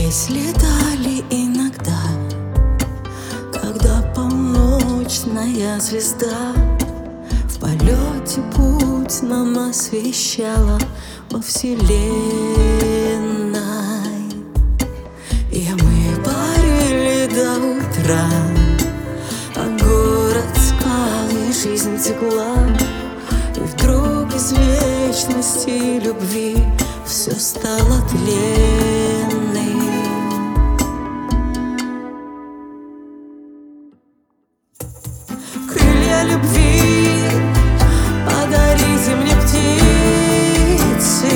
Здесь летали иногда, когда полночная звезда в полете путь нам освещала во вселенной. И мы парили до утра, а город спал и жизнь текла. И вдруг из вечности любви все стало тленным. Крылья любви подарите мне, птицы.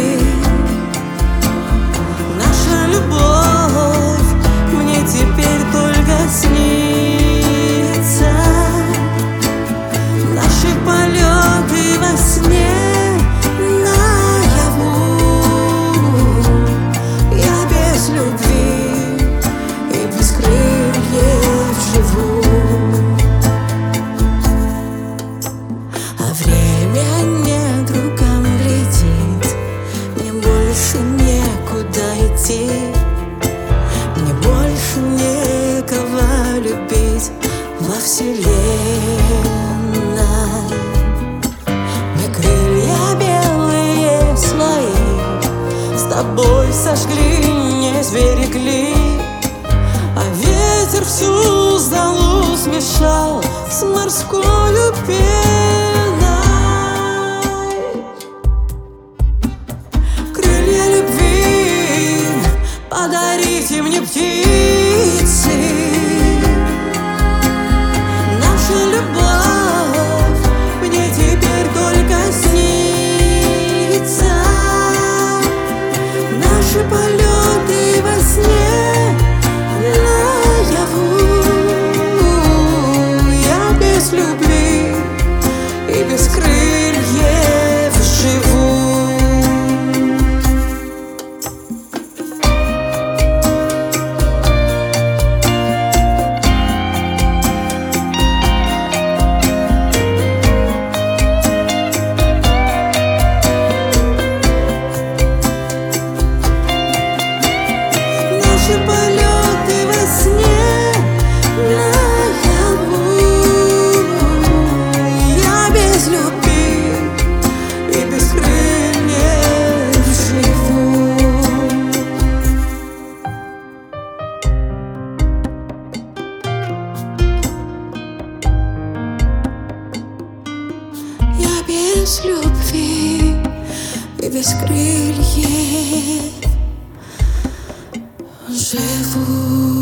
Наша любовь мне теперь только снится. Наши полеты во сне наяву. Я без любви и без крыльев живу. А время не к рукам летит, мне больше некуда идти, мне больше некого любить во вселенной. Мы крылья белые свои с тобой сожгли, не сберегли, а ветер всю залу смешал с морскою пеной. Крылья любви подарите мне, птицы. Наша любовь мне теперь только снится. Наши полеты во сне наяву. Я без любви и без крыльев живу. Наши полеты во сне наяву. Я без любви и без крыльев живу. Я без любви и без крыльев живу.